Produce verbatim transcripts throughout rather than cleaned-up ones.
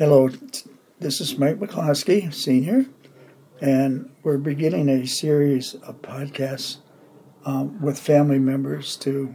Hello, this is Mike McCloskey, Senior, and we're beginning a series of podcasts um, with family members to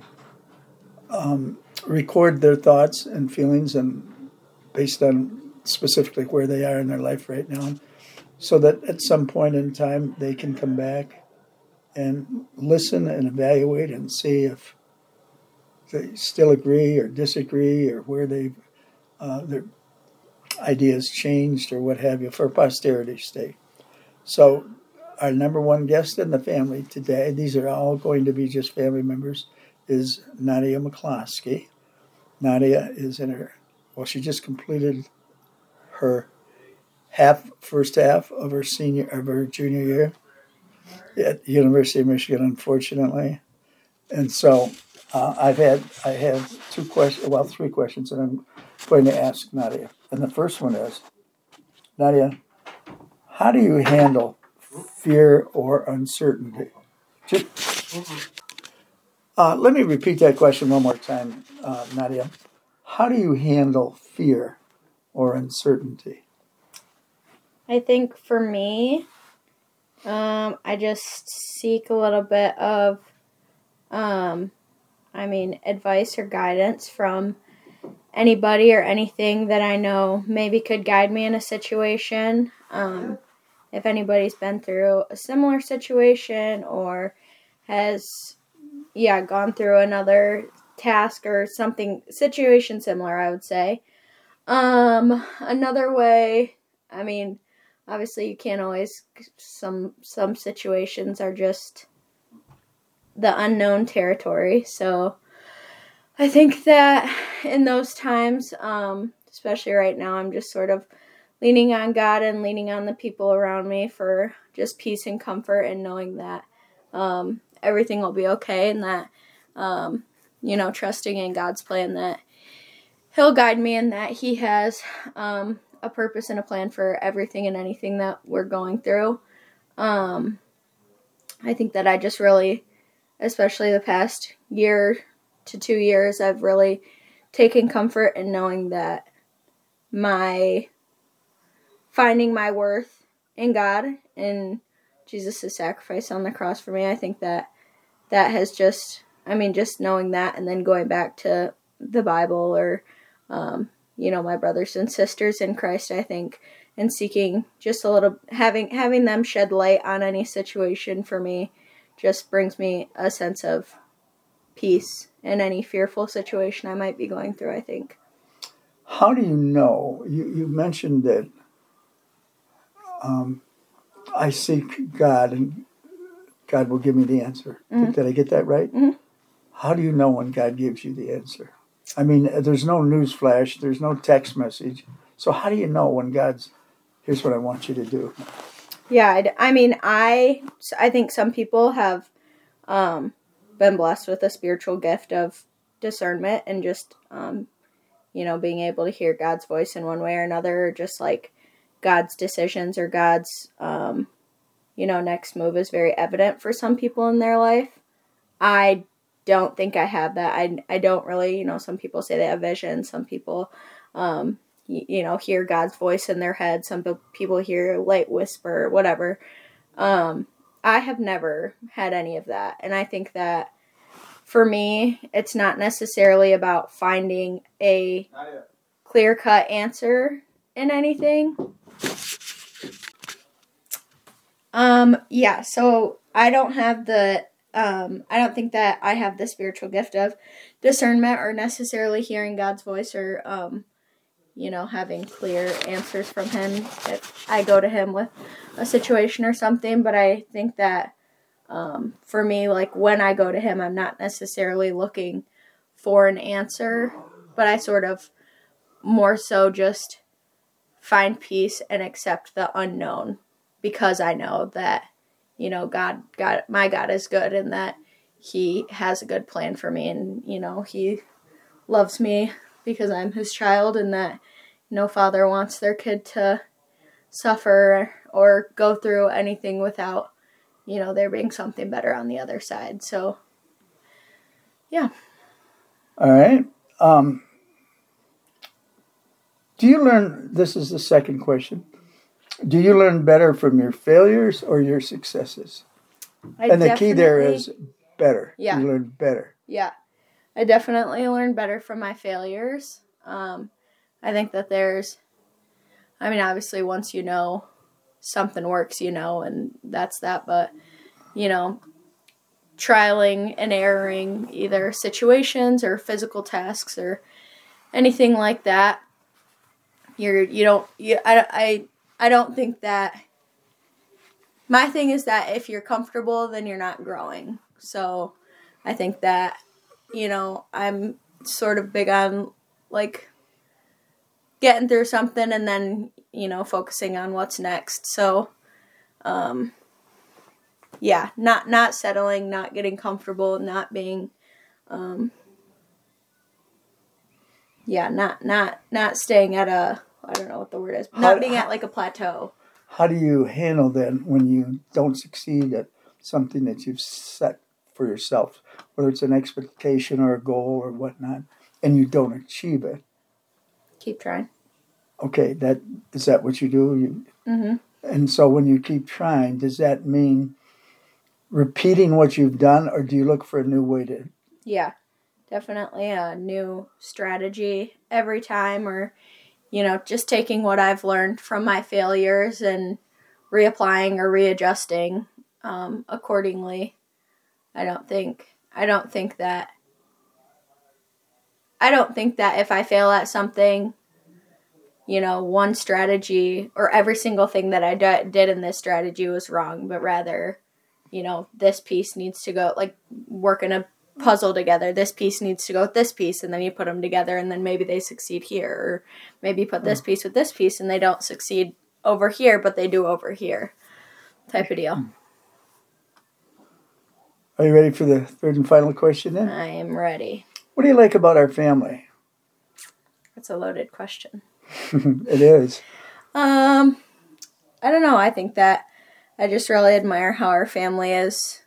um, record their thoughts and feelings and based on specifically where they are in their life right now, so that at some point in time they can come back and listen and evaluate and see if they still agree or disagree or where they uh, their ideas changed or what have you for posterity's sake. So our number one guest in the family today, these are all going to be just family members, is Nadia McCloskey. Nadia is in her, well, she just completed her half, first half of her senior, of her junior year at the University of Michigan, unfortunately. And so uh, I've had, I have two questions, well, three questions that I'm going to ask Nadia. And the first one is, Nadia, how do you handle fear or uncertainty? Just, uh, let me repeat that question one more time, uh, Nadia. How do you handle fear or uncertainty? I think for me, um, I just seek a little bit of, um, I mean, advice or guidance from anybody or anything that I know maybe could guide me in a situation. Um, if anybody's been through a similar situation or has, yeah, gone through another task or something, situation similar, I would say. Um, another way, I mean, obviously you can't always, some, some situations are just the unknown territory, so I think that in those times, um, especially right now, I'm just sort of leaning on God and leaning on the people around me for just peace and comfort and knowing that um, everything will be okay and that, um, you know, trusting in God's plan that He'll guide me and that He has um, a purpose and a plan for everything and anything that we're going through. Um, I think that I just really, especially the past year to two years, I've really taken comfort in knowing that my finding my worth in God and Jesus' sacrifice on the cross for me, I think that that has just, I mean, just knowing that and then going back to the Bible or, um, you know, my brothers and sisters in Christ, I think, and seeking just a little, having having them shed light on any situation for me just brings me a sense of peace in any fearful situation I might be going through, I think. How do you know? You, you mentioned that um, I seek God and God will give me the answer. Mm-hmm. Did I get that right? Mm-hmm. How do you know when God gives you the answer? I mean, there's no news flash, there's no text message. So how do you know when God's, here's what I want you to do? Yeah, I mean, I, I think some people have um, been blessed with a spiritual gift of discernment and just, um, you know, being able to hear God's voice in one way or another, or just like God's decisions or God's, um, you know, next move is very evident for some people in their life. I don't think I have that. I, I don't really, you know, some people say they have vision. Some people, um, you, you know, hear God's voice in their head. Some people hear light whisper, whatever. Um, I have never had any of that. And I think that for me, it's not necessarily about finding a clear-cut answer in anything. Um, yeah, so I don't have the, um, I don't think that I have the spiritual gift of discernment or necessarily hearing God's voice or, um, you know, having clear answers from Him if I go to Him with a situation or something. But I think that, um, for me, like when I go to Him, I'm not necessarily looking for an answer, but I sort of more so just find peace and accept the unknown because I know that, you know, God, God, my God is good and that He has a good plan for me and, you know, He loves me because I'm His child and that no father wants their kid to suffer or go through anything without, you know, there being something better on the other side. So, yeah. All right. Um, Do you learn, this is the second question, do you learn better from your failures or your successes? I and the key there is better. Yeah. You learn better. Yeah. I definitely learn better from my failures. Um, I think that there's, I mean, obviously once you know something works, you know, and that's that. But, you know, trialing and erroring either situations or physical tasks or anything like that, you're, you don't, you, I, I, I don't think that, my thing is that if you're comfortable, then you're not growing. So I think that, you know, I'm sort of big on, like, getting through something and then, you know, focusing on what's next. So, um, yeah, not, not settling, not getting comfortable, not being, um, yeah, not, not, not staying at a, I don't know what the word is, not How- being how- at like a plateau. How do you handle then when you don't succeed at something that you've set for yourself, whether it's an expectation or a goal or whatnot, and you don't achieve it? Keep trying. Okay, that is that what you do? You, Mm-hmm. and so when you keep trying, does that mean repeating what you've done, or do you look for a new way to? Yeah, definitely a new strategy every time, or, you know, just taking what I've learned from my failures and reapplying or readjusting um, accordingly. I don't think, I don't think that, I don't think that if I fail at something, you know, one strategy or every single thing that I d- did in this strategy was wrong, but rather, you know, this piece needs to go, like working a puzzle together. This piece needs to go with this piece, and then you put them together, and then maybe they succeed here. Or maybe you put this piece with this piece, and they don't succeed over here, but they do over here. Type of deal. Are you ready for the third and final question then? I am ready. What do you like about our family? That's a loaded question. It is. Um, I don't know. I think that I just really admire how our family is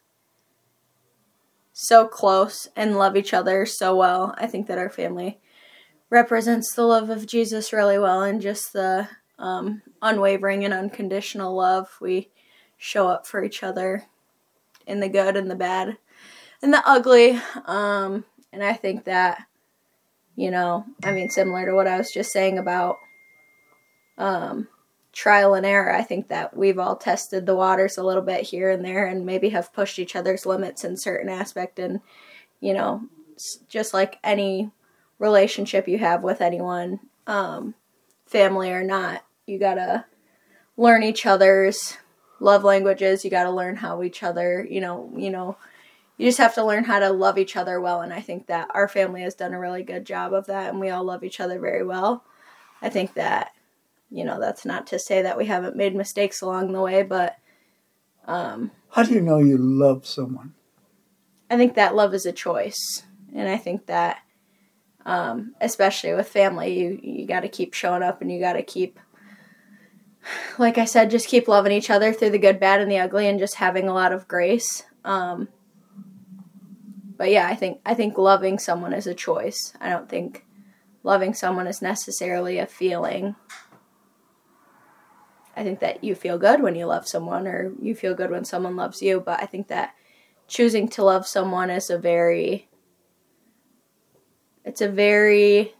so close and love each other so well. I think that our family represents the love of Jesus really well, and just the um, unwavering and unconditional love we show up for each other in the good and the bad and the ugly. Um, and I think that, you know, I mean, similar to what I was just saying about um, trial and error, I think that we've all tested the waters a little bit here and there and maybe have pushed each other's limits in certain aspect. And, you know, just like any relationship you have with anyone, um, family or not, you gotta learn each other's love languages. You gotta learn how each other, you know, you know, you just have to learn how to love each other well. And I think that our family has done a really good job of that, and we all love each other very well. I think that, you know, that's not to say that we haven't made mistakes along the way, but um, How do you know you love someone? I think that love is a choice. And I think that, um, especially with family, you, you got to keep showing up, and you got to keep, like I said, just keep loving each other through the good, bad, and the ugly, and just having a lot of grace. Um, but yeah, I think I think loving someone is a choice. I don't think loving someone is necessarily a feeling. I think that you feel good when you love someone, or you feel good when someone loves you, but I think that choosing to love someone is a very, it's a very,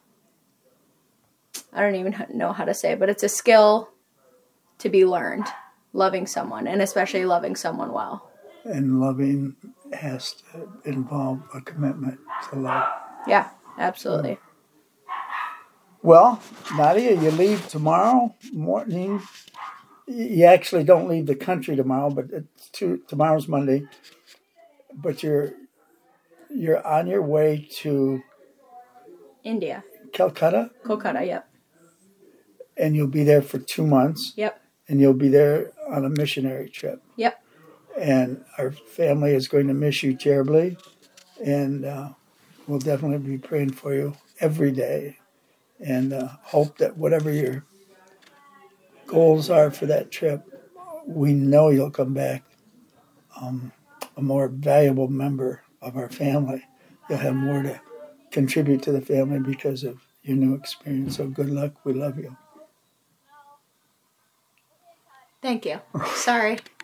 I don't even know how to say it, but it's a skill to be learned, loving someone, and especially loving someone well. And loving has to involve a commitment to love. Yeah, absolutely. Well, Nadia, you leave tomorrow morning. You actually don't leave the country tomorrow, but it's two, tomorrow's Monday. But you're you're on your way to India. Calcutta, Kolkata, yep. and you'll be there for two months. Yep. And you'll be there on a missionary trip. Yep. And our family is going to miss you terribly, and uh, we'll definitely be praying for you every day, and uh, hope that whatever your goals are for that trip, we know you'll come back um, a more valuable member of our family. You'll have more to contribute to the family because of your new experience. So good luck. We love you. Thank you. Sorry.